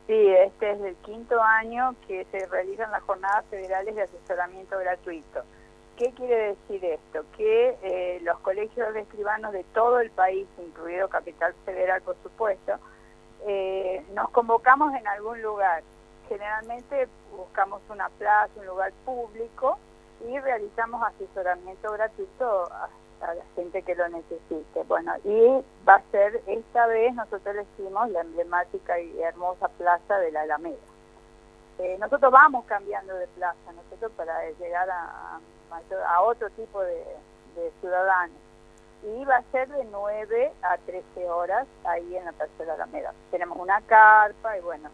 Sí, este es el quinto año que se realizan las jornadas federales de asesoramiento gratuito. ¿Qué quiere decir esto? Que los colegios de escribanos de todo el país, incluido Capital Federal, por supuesto, nos convocamos en algún lugar. Generalmente buscamos una plaza, un lugar público y realizamos asesoramiento gratuito a la gente que lo necesite. Bueno, y va a ser, esta vez nosotros elegimos la emblemática y hermosa plaza de la Alameda. Nosotros vamos cambiando de plaza, nosotros para llegar a otro tipo de ciudadanos. Y va a ser de 9 a 13 horas ahí en la Plaza de la Alameda. Tenemos una carpa y bueno,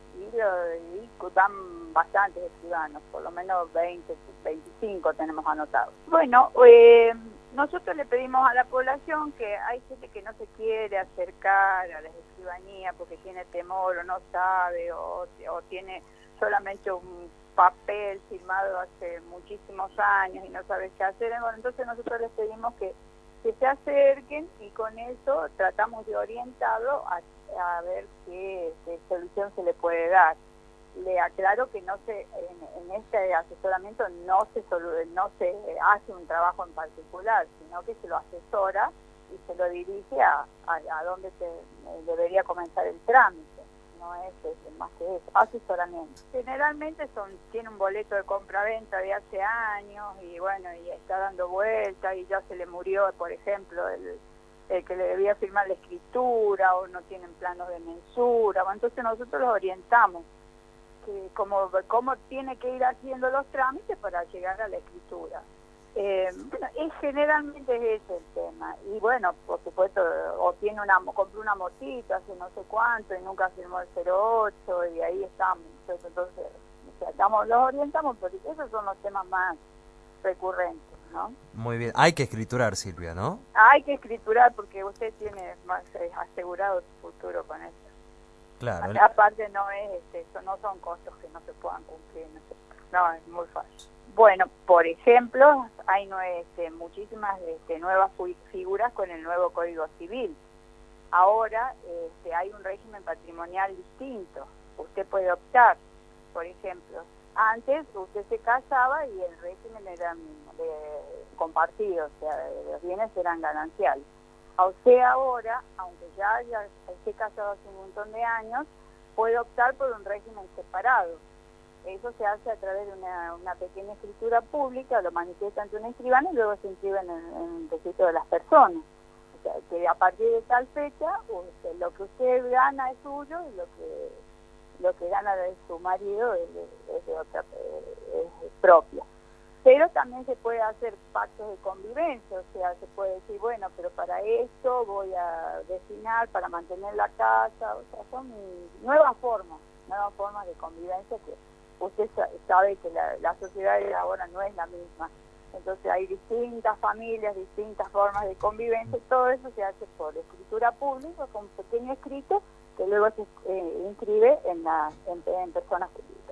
y van bastantes escribanos, por lo menos 20, 25 tenemos anotados. Bueno, nosotros le pedimos a la población que hay gente que no se quiere acercar a las escribanías porque tiene temor o no sabe o tiene solamente un papel firmado hace muchísimos años y no sabe qué hacer. Bueno, entonces nosotros les pedimos que se acerquen y con eso tratamos de orientarlo a ver qué solución se le puede dar. Le aclaro que en este asesoramiento no se hace un trabajo en particular, sino que se lo asesora y se lo dirige a dónde debería comenzar el trámite. No es más que eso, asesoramiento. Generalmente tiene un boleto de compra-venta de hace años y bueno, y está dando vuelta y ya se le murió, por ejemplo, el que le debía firmar la escritura o no tienen planos de mensura. Bueno, entonces nosotros los orientamos que cómo tiene que ir haciendo los trámites para llegar a la escritura. Bueno, generalmente es ese el tema. Y bueno, por supuesto, compró una motito hace no sé cuánto y nunca firmó el 08 y ahí estamos. Entonces, los orientamos porque esos son los temas más recurrentes, ¿no? Muy bien, hay que escriturar, Silvia, ¿no? Hay que escriturar porque usted tiene más asegurado su futuro con eso. Claro. Aparte no son costos que no se puedan cumplir, no, es muy fácil. Bueno, por ejemplo, hay muchísimas nuevas figuras con el nuevo Código Civil. Ahora hay un régimen patrimonial distinto. Usted puede optar, por ejemplo, antes usted se casaba y el régimen era compartido, o sea, los bienes eran gananciales. A usted ahora, aunque ya esté casado hace un montón de años, puede optar por un régimen separado. Eso se hace a través de una pequeña escritura pública, lo manifiesta ante un escribano y luego se inscribe en el registro de las personas. O sea, que a partir de tal fecha, lo que usted gana es suyo y lo que gana de su marido es de otra, es propio. Pero también se puede hacer pactos de convivencia, o sea, se puede decir, bueno, pero para esto voy a destinar para mantener la casa, o sea, son nuevas formas de convivencia que usted sabe que la sociedad de ahora no es la misma. Entonces hay distintas familias, distintas formas de convivencia, y todo eso se hace por escritura pública, con un pequeño escrito que luego se inscribe en personas jurídicas.